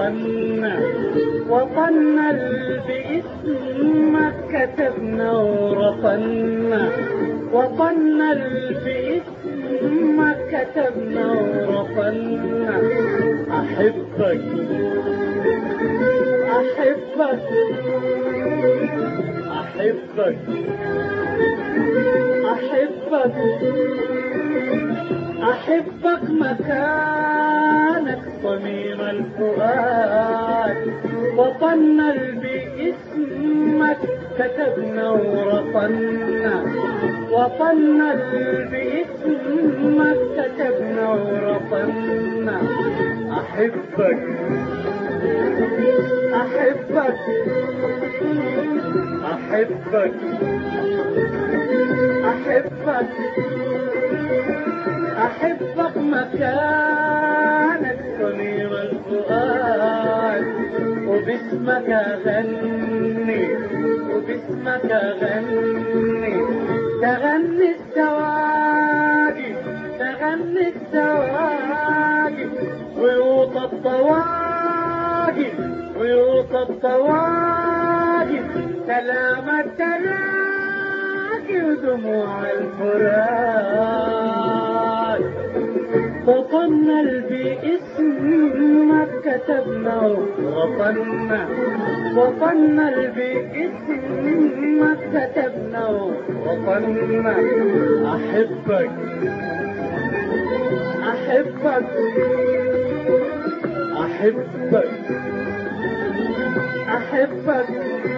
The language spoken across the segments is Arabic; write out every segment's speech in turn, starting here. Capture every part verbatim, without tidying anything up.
وطننا وطننا اللي باسمك كتبنا ورطنا وطننا اللي باسمك كتبنا ورطنا أحبك أحبك أحبك أحبك أحبك مكانك صميم الفؤاد وطننا اللي باسمك كتبنا ورطنا وطننا اللي باسمك كتبنا ورطنا أحبك أحبك أحبك أحبك أحبك مكانك صميم الفؤاد وباسمك أغني وباسمك أغني تغني السواقي تغني السواقي ويوطى الطواقي ويوطى الطواقي سلام التلاقي ودموع الفرات وطننا اللي باسمك كتبنا وطننا وطننا اللي باسمك كتبنا وطننا أحبك أحبك أحبك أحبك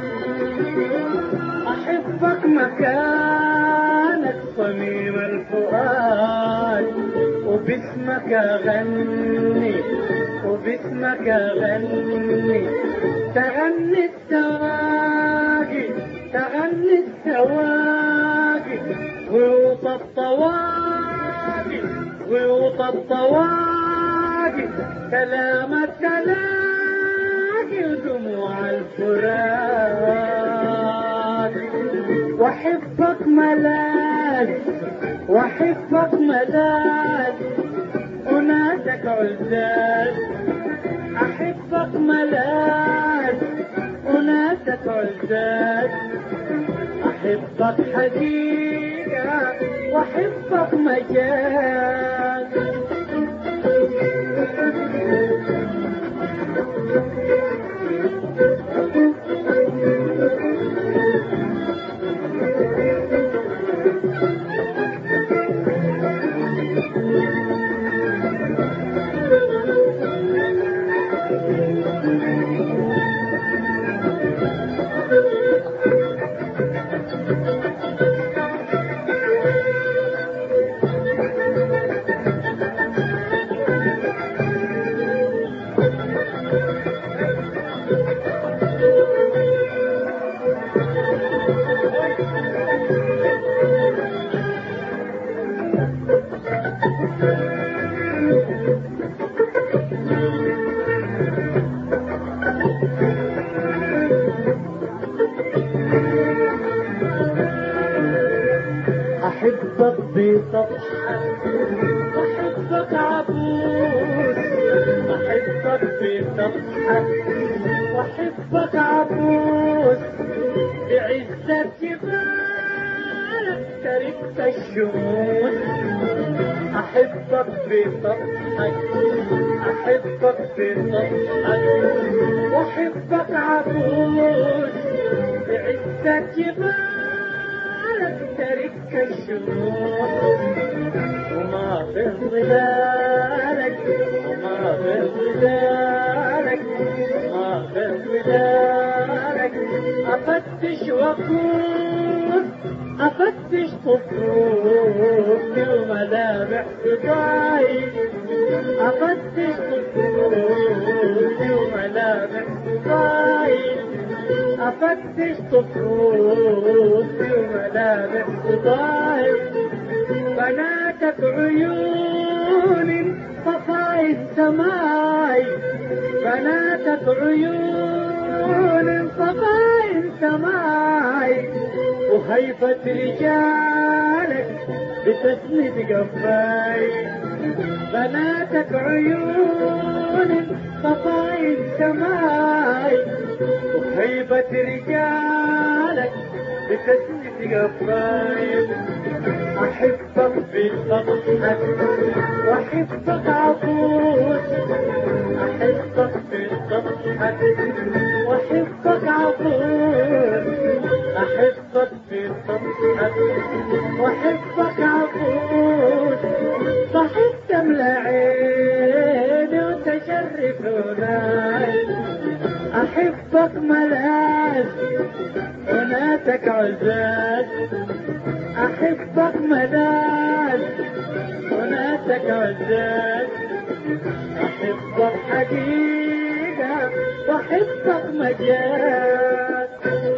أحبك مكانك صميم الفؤاد وباسمك أغني وباسمك أغني تغني السواقي تغني السواقي ويوطى الطواقي ويوطى الطواقي سلام التلاقي ودموع الفرات وأحبك ملاذ وأحبك ملاذ وناسك عزاز أحبك ملاذ وناسك عزاز أحبك حقيقة وأحبك مجاز أحبك بصفحك أحبك عبوس أحبك بصفحك وأحبك عبوس بعزة جبالك تركت الشموس أحبك بصفحك أحبك بصفحك وأحبك عبوس بعزة جبالك ترك الشموس وما في ظلالك وما في ظلالك ما في ظلالك أفتش وأكون أفتش طفوفي وملامح صداي أفتش طفوفي وملامح صداي أفتش طفوفي وملامح صداي بناتك عيون صفاي السماي بناتك عيون صفاي السماي وهيبة رجالك بتسند قفاي بناتك عيون طفايل سماي وهيبة رجالك بتسند قفايل أحبك بسطحك وأحبك عطوش أحبك بسطحك وأحبك عطوش أحبك بسطحك وأحبك عطوش صحيح تملى عيني وتشرف هناي أحبك ملاذ وناسك عزاز أحبك ملاذ وناسك عزاز أحبك حقيقة وأحبك مجاز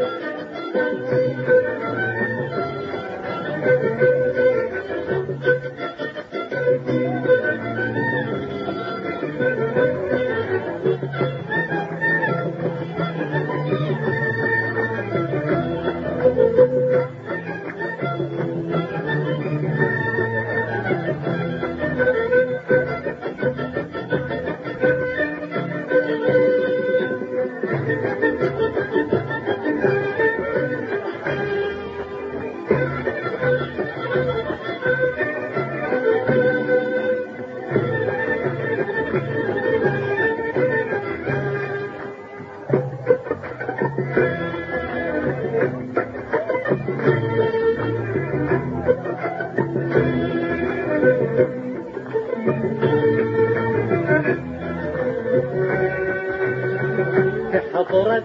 بحضرة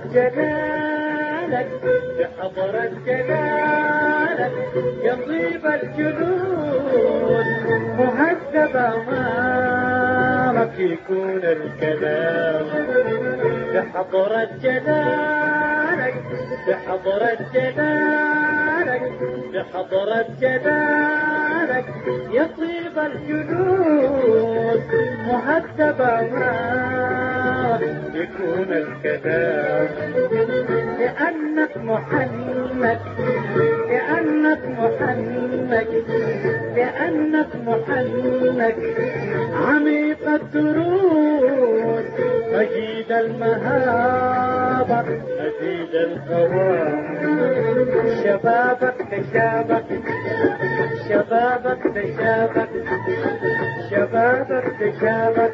جلالك بحضرة جلالك يطيب الجنود مهذب أمامك يكون الكلام بحضرة جلالك بحضرة جلالك بحضرة جلالك يطيب الجنود مهذب أمامك يكون الكلام لأنك محنك لأنك محنك لأنك محنك عميق الدروس مجيد المهابة مزيد القوام شبابك تشابك شبابك تشابك شبابك تشابك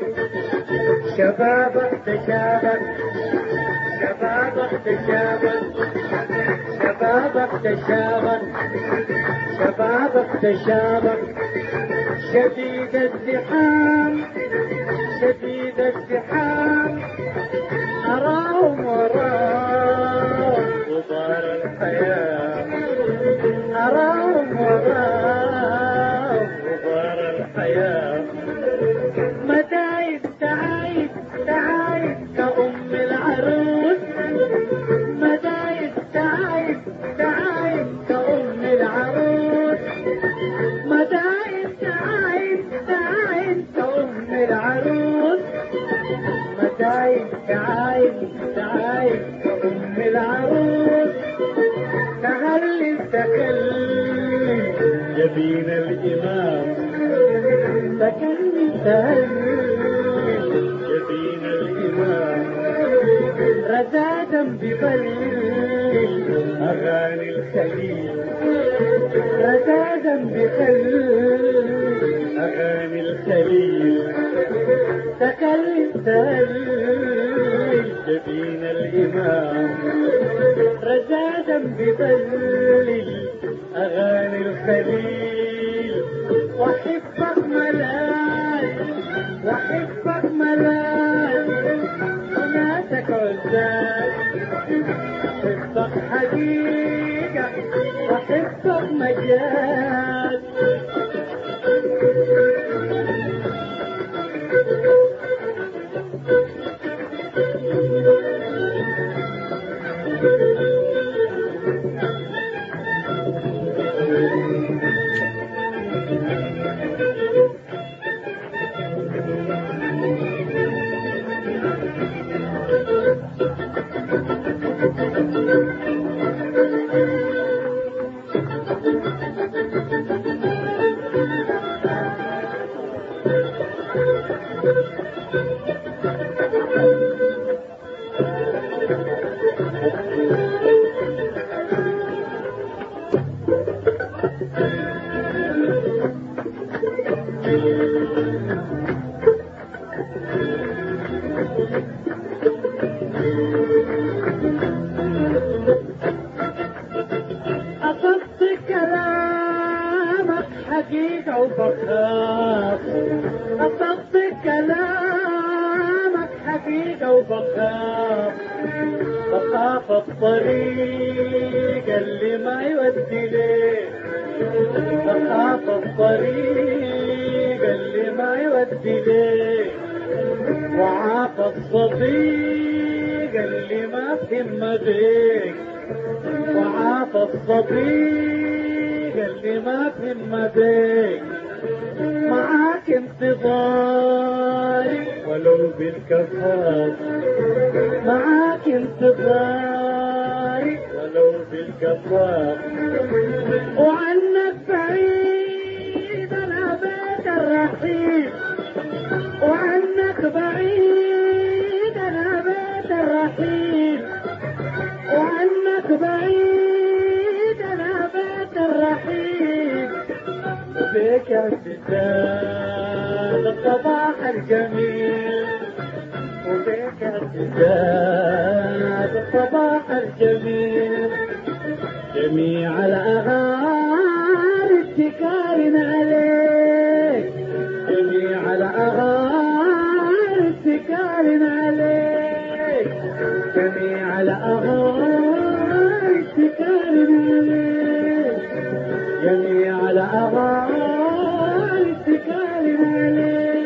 شبابك تشابك شبابك تشابك شبابك تشابك شبابك تشابك شديد الزحام شديد الزحام أراهم وراهم غبار الحياة أراهم وراهم غبار الحياة متاعب تعايب تعايب كأم العروس متاعب تعايب تعايب كأم العروس متاعب تعايب تعايب كأم العروس متاعب تعايب تعايب كأم العروس تهلل تكلم جبين الإمام تكلم تهلل جبين الإمام رزادا ببلل أغاني الخليل رزادا ببلل أغاني الخليل تكلم تهلل جبين الإمام رزادا ببلل أغاني الخليل وحبك ملاذ وحبك ملاذ وناسك عزاز حبك حقيقة وحبك مجاز الطريق اللي ما يودي ليه، بخاف الطريق اللي ما يودي ليه، وعاف الصديق اللي ما فهم بيك، وعاف الصديق اللي ما فهم بيك. معاك انتظاري ولو بالكفاف، معاك انتظاري ولو بالكفاف، وعنك بعيد انا بيت الرحيم، وعنك بعيد انا بيت الرحيم، وعنك بعيد انا بيت الرحيم. وبيك ارتجال الصباح الجميل، وبيك ارتجال الصباح الجميل. جميع الأغاني اتكال عليك، جميع الأغاني اتكال عليك، جميع الأغاني اتكال عليك، جميع الأغاني اتكال عليك.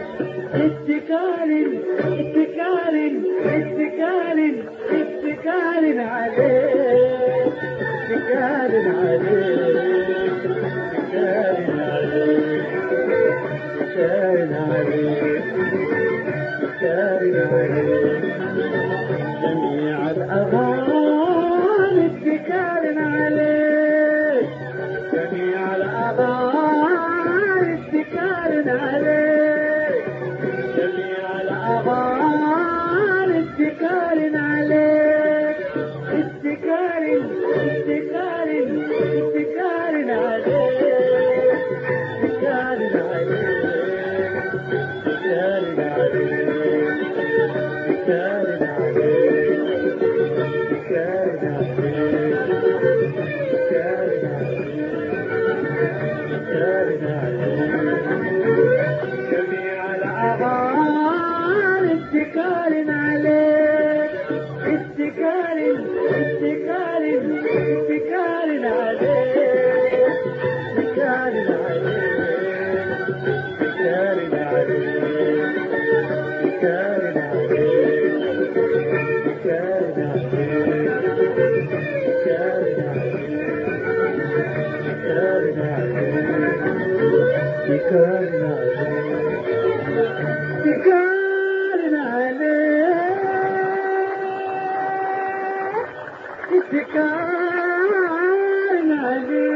اتكال اتكال اتكال اتكال عليك، اتكال عليك، اتكال عليك، اتكال عليك، اتكال عليك. جميع الأغاني اتكال عليك، جميع الأغاني اتكال عليك، جميع الأغاني اتكال عليك. اتكال اتكال اتكال عليك، اتكال عليك، اتكال عليك، اتكال عليك، اتكال عليك. جميع الأغاني اتكال عليك، اتكال اتكال اتكال عليك، اتكال عليك، اتكال عليك، اتكال عليك، اتكال عليك، اتكال عليك.